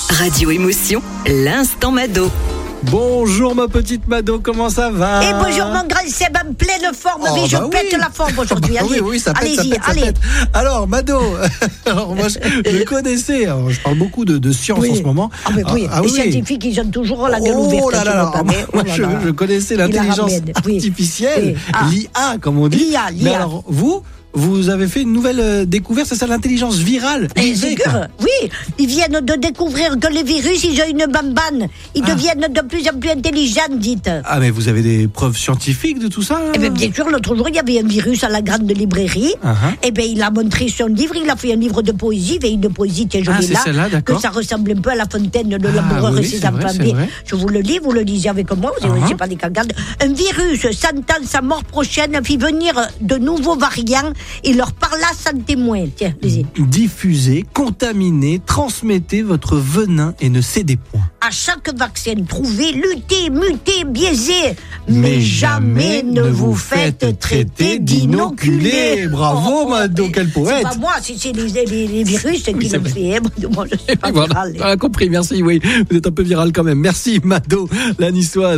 Radio Émotion, l'instant Mado. Bonjour ma petite Mado, comment ça va? Et bonjour mon grand Seb, en pleine forme, je pète la forme aujourd'hui. Allez, oui, ça pète, allez-y, ça pète. Alors Mado, moi je connaissais, alors, je parle beaucoup de science en ce moment. Les scientifiques ils ont toujours la gueule ouverte. Je connaissais l'intelligence artificielle, l'IA comme on dit. L'IA. Mais alors vous avez fait une nouvelle découverte, c'est ça, l'intelligence virale. Oui, ils viennent de découvrir que les virus, ils ont une bambane. Ils deviennent de plus en plus intelligents, dites. Ah, mais vous avez des preuves scientifiques de tout ça? Eh bien, bien sûr, l'autre jour, il y avait un virus à la grande librairie. Eh bien, il a montré son livre, il a fait un livre de poésie, une poésie, tiens, je l'ai là, que ça ressemble un peu à la fontaine de l'empereur et ses enfants. Je vous le lis, vous le lisez avec moi, vous ne pas des cagardes. Un virus, sentant sa mort prochaine, fit venir de nouveaux variants. Il leur parla sans témoin. Tiens, lisez. Diffusez, contaminez, transmettez votre venin et ne cédez point. À chaque vaccin trouvé, luttez, mutez, biaisez. Mais jamais ne vous faites traiter d'inoculé. Bravo, Mado, quel poète. C'est pas moi, c'est les virus qui le font. Moi, je suis pas viral. On a compris, merci, oui. Vous êtes un peu viral quand même. Merci, Mado, la niçoise.